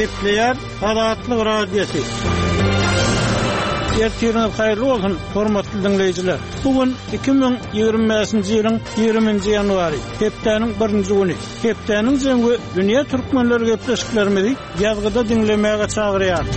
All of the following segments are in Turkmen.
Kepleyer Azatlyk radiosu. Ertiriniz hayırlı olsun, hormatly dinleyijiler. Bugün 2025-nji ýylyň 20-nji ýanwary, hepdeniň 1-nji güni. Hepdeniň jeňi dünýä türkmenleri gepleşiklerimizi ýazgyda dinlemäge çagyrýar.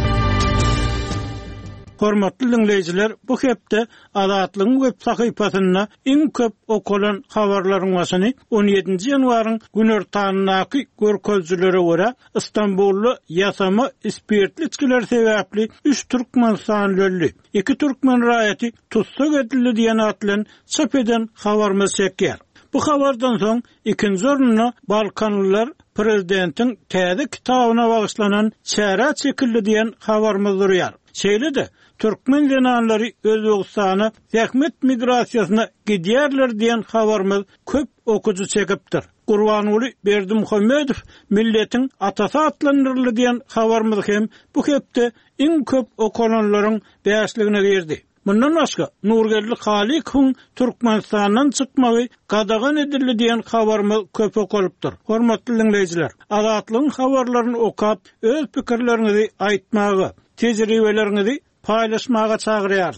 Hormatly dinleyijiler, bu hepde Azatlygyň web sahypasyna iň köp okulan habarlaryň başyny 17-nji ýanwaryň günortanynaky görkezjilere görä Istanbully ýasama spirtli içkiler sebäpli 3 türkmen sanly 2 türkmen raýaty tutsak edildi diýen atlan çap eden habarymyz çekýär. Bu habardan soň ikinji orunna Balkanlylar prezidentiň täze kitabyna bagyşlanan çäre çekildi diýen habarymyz durýar. Şeýle-de Türkmen zenanlary Özbegistana zähmet migrasiýasyna gidýärler diýen habarymyz köp okuju çekipdir. Gurbanuly Berdimuhammedow milletiň atasy atlandyryldy diýen habarymyz hem bu hepde iň köp okulanlaryň bäşligine girdi. Bundan başga Nurgelli Halikovň Türkmenistandan çykmagy gadagan edildi diýen habarymyz köp okulypdyr. Hormatly dinleyijiler, Azatlygyň habarlaryny okap öz pikirlerinizi aýtmagy, tejribelerinizi paylaşmaga çagyrýar.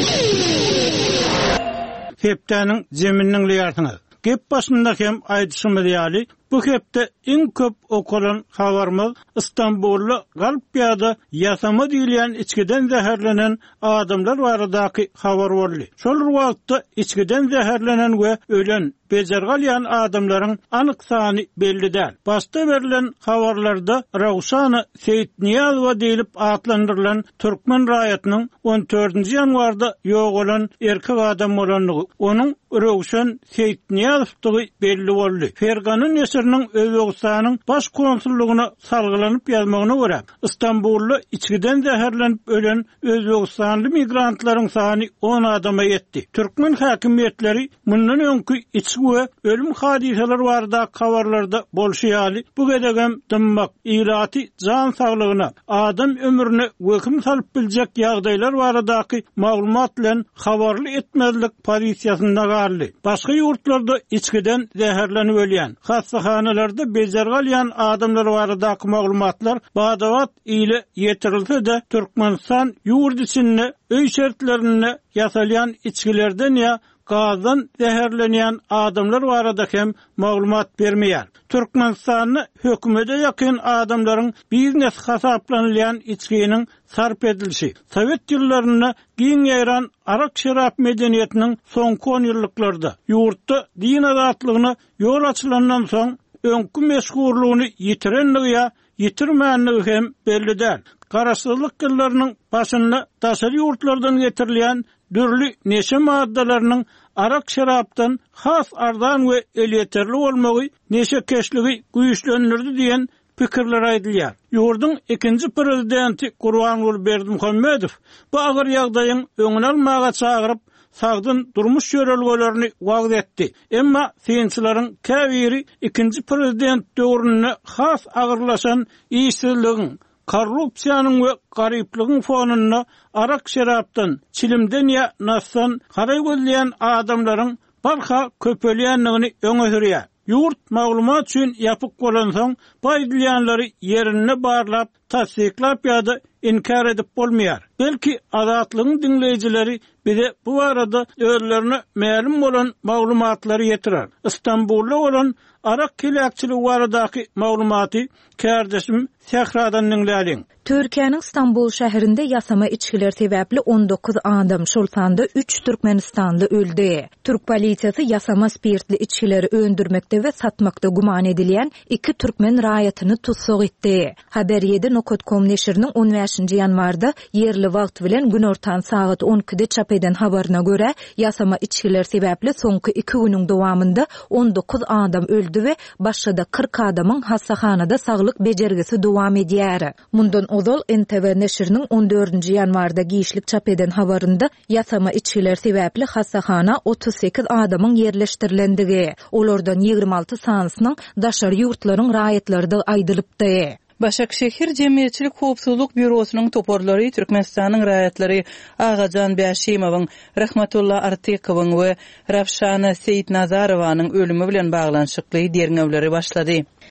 Hepdeniň jeminiň liýartyňy. Gep başynda hem aýdyşymy diýäli, bu hepde iň köp okulan habarymyz Istanbully Galpýada ýasama diýilen içkiden zäherlenen adamlar baradaky habar boldy. Şol wagtda içkiden zäherlenen we ölen bejergalýan adamlaryň anyk sany belli däl. Başda berilen habarlarda Rawşana Seyitniýazowa diýilip atlandyrylan türkmen raýatynyň 14-nji ýanwarda ýok bolan erkek adam bolanlygy, onuň Rawşan Seyitniýazowy belli boldy. Ferganyň ýeşiriniň Özbegistanyň baş konsullugyna salgylanyp ýazmagyna görä, Istanbully içkiden zäherlenip ölen Özbegistanly migrantlaryň sany 10 adama ýetdi. Türkmen häkimetleri mundan öňkü içki we ölüm hadiseleri barada habarlarda bolşýaly. Bu gedegem dymmak, ýylaty jan saglygyna, adam ömrüne weküm salyp biljek ýagdaýlar baradaky maglumat bilen habarly etmezlik polisiýasynda garly. Başga ýurtlarda içkiden zäherlenip ölýän, hastaxanalarda bejergalýan adamlar baradaky maglumatlar badawat ile ýetirilse-de Türkmenistan ýurt içinde öý şertlerine ýasalýan içkilerden ýa gazdan zäherlenýän adamlar barada hem maglumat bermeýär. Türkmenistanyň hökümete ýakyn adamlaryň biznes hasaplanýan içkiniň sarp edilişi, Sowet ýyllaryna giň ýaran arak şerap medeniýetiniň soňky 10 ýyllarynda ýurtda din azatlygyna ýol açylandan soň öňkü meşgurlugyny ýitirenligi ýa ýitirmänligi hem belli däl. Garaşsyzlyk gyllarynyň başyna daşary ýurtlardan getirilýän dürli neşe maddalarynyň arak şerapdan has ardan we elýeterli bolmagy neşe keşligi güýçlendirdi diýen pikirler aýdylýar. Ýurdun ikinji prezidenti Gurbanuly Berdimuhammedow bu agyr ýagdaýyň öňüne almaga çagyryp sagdyn durmuş ýörelgelerini wagt etdi. Emma siyinçilaryň käbiri ikinji prezident döwrüne has agyrlaşan işsizligiň, korrupsiýanyň we garyplygyň fonuna arak şerapdan, çilimden ýa nassan garay gözleýän adamlaryň barha köpelýänligini öňe sürýär. Ýurt maglumat üçin ýapyk bolan soň baýdylýanlary ýerine barlap, tasdiklap ýa-da inkar edip bolmaýar. Belki Azatlygyň dinleyijileri bize bu arada özlerine ma'lum bolan maglumatlary ýetirer. Istanbulda bolan arak kelekçiligi baradaky maglumaty kärdeşim Sehradan dinläliň. Türkiýanyň Istanbul şäherinde ýasama içkiler sebäpli 19 adam, şol sanda 3 Türkmenistanly öldü. Türk polisiýasy ýasama spirtli içkileri öndürmekde we satmakda guman edilýän 2 türkmen raýatyny tutsak etdi. Haber7 Nokot.com neşiriniň 15-nji ýanwarda yerli wagt bilen günortan saat 12-de çap eden habaryna görä, ýasama içkiler sebäpli soňky 2 günüň dowamında 19 adam öldü we başga 40 adamyň hastahanada saglyk bejergisi dowam edýär. Mundan ozal NTV neşiriniň 14-nji ýanwarda giýişlik çap eden habarynda ýasama içkiler sebäpli hastahana 38 adamyň yerleşdirilendigi, olardan 26 sanysynyň daşary ýurtlaryň raýatlarynda aýdylypdy. Başakşehir Jemgyýetçilik Howpsuzlyk Bürosynyň toparlary Türkmenistanyň raýatlary Agajan Bäşimowyň, Rahmatullah Artykowyň we Rawşana Seyitnazarowanyň ölümi bilen baglanşykly derňewleri başlady.